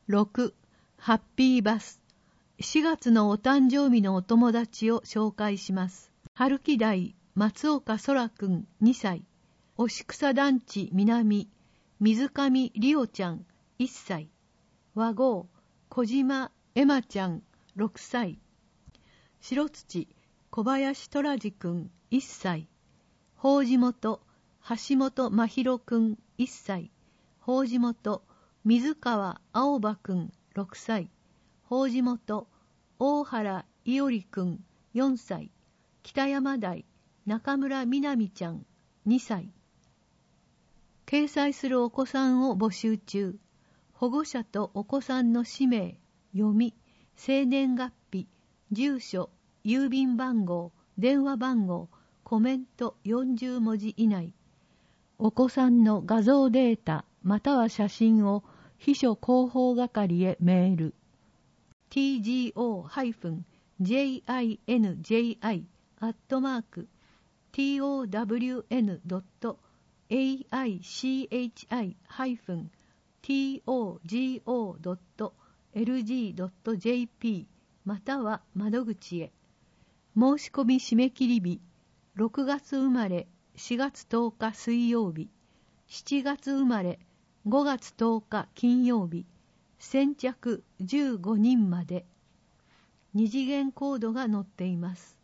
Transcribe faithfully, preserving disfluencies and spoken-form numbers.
ろく. ハッピーバス。しがつのお誕生日のお友達を紹介します。春木台松岡空くんにさい、押草団地南水上里央ちゃんいっさい、和合小島エマちゃんろくさい、白土小林虎次くんいっさい、法事元橋本真弘くんいっさい、法事元水川青葉くんろくさい、法事元大原伊織くんよんさい、北山台中村みなみちゃんにさい。掲載するお子さんを募集中。保護者とお子さんの氏名、読み、生年月日、住所、郵便番号、電話番号、コメントよんじゅうもじ以内。お子さんの画像データまたは写真を秘書広報係へメール。ティージーオー ジェイアイエヌジェイアイ アットマーク ティーオーダブリューエヌ ドット エーアイシーエイチアイ ハイフン ティーオージーオー ドット エルジー ドット ジェーピー または窓口へ。申し込み締め切り日、ろくがつ生まれしがつとおか水曜日、しちがつ生まれごがつとおか金曜日、先着じゅうごにんまで。二次元コードが載っています。